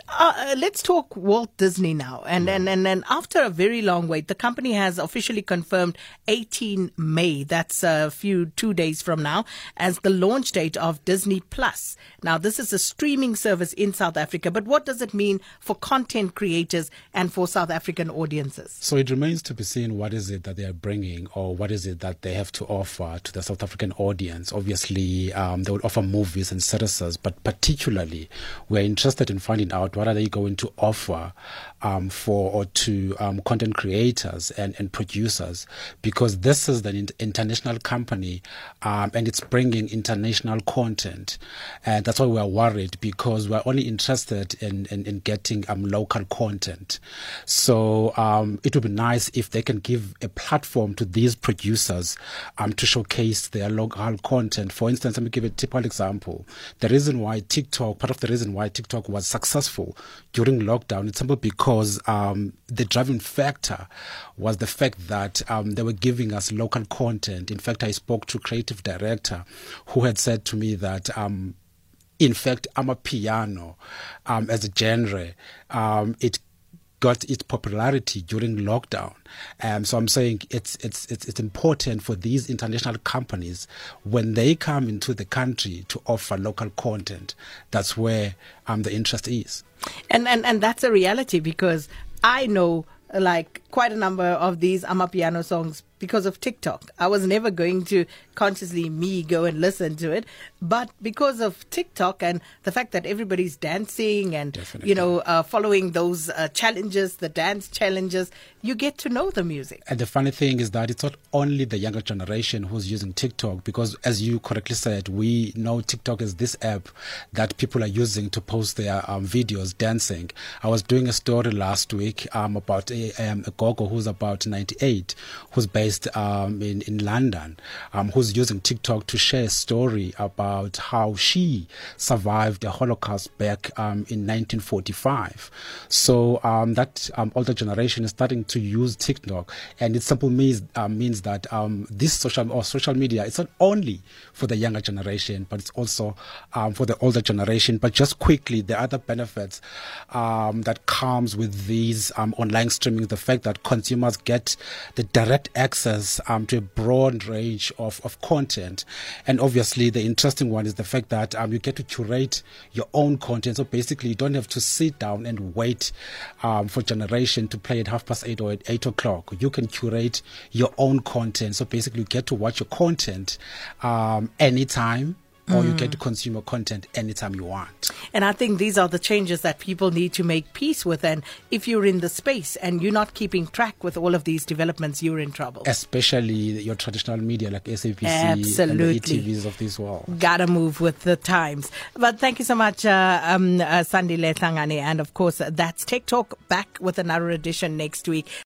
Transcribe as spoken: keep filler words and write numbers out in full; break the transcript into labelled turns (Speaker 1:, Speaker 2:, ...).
Speaker 1: Uh, let's talk Walt Disney now. And, yeah. and, and, and after a very long wait, the company has officially confirmed eighteenth of May, that's a few, two days from now, as the launch date of Disney Plus. Now, this is a streaming service in South Africa, but what does it mean for content creators and for South African audiences?
Speaker 2: So it remains to be seen what is it that they are bringing, or what is it that they have to offer to the South African audience. Obviously, um, they will offer movies and services, but particularly we're interested in finding out what are they going to offer um, for or to um, content creators and, and producers, because this is an international company um, and it's bringing international content. And that's why we're worried, because we're only interested in, in, in getting um, local content. So um, it would be nice if they can give a platform to these producers um, to showcase their local content. For instance, let me give a typical example. The reason why TikTok, part of the reason why TikTok was successful during lockdown, it's simply because um, the driving factor was the fact that um, they were giving us local content. In fact, I spoke to a creative director who had said to me that um, in fact, amapiano um, as a genre, um, it got its popularity during lockdown. Um, so I'm saying it's, it's it's it's important for these international companies, when they come into the country, to offer local content. That's where um, the interest is.
Speaker 1: And, and, and that's a reality, because I know like quite a number of these amapiano songs because of TikTok. I was never going to consciously me go and listen to it, but because of TikTok and the fact that everybody's dancing and Definitely. you know uh, following those uh, challenges, the dance challenges, you get to know the music.
Speaker 2: And the funny thing is that it's not only the younger generation who's using TikTok, because as you correctly said, we know TikTok is this app that people are using to post their um, videos dancing. I was doing a story last week um, about a, um, a gogo who's about ninety-eight, who's based Um, in, in London, um, who's using TikTok to share a story about how she survived the Holocaust back um, in nineteen forty-five. So um, that um, older generation is starting to use TikTok, and it simply means uh, means that um, this social or social media, it's not only for the younger generation, but it's also um, for the older generation. But just quickly, the other benefits um, that comes with these um, online streaming, the fact that consumers get the direct access Um, to a broad range of, of content. And obviously the interesting one is the fact that um, you get to curate your own content. So basically you don't have to sit down and wait um, for generation to play at half past eight or at eight o'clock. You can curate your own content. So basically you get to watch your content um, anytime, or you get to consume your content anytime you want.
Speaker 1: And I think these are the changes that people need to make peace with. And if you're in the space and you're not keeping track with all of these developments, you're in trouble.
Speaker 2: Especially your traditional media like S A B C
Speaker 1: Absolutely.
Speaker 2: and the E T Vs of this world.
Speaker 1: Gotta move with the times. But thank you so much, uh, um, uh, Sandile Tlhangane. And of course, that's Tech Talk, back with another edition next week.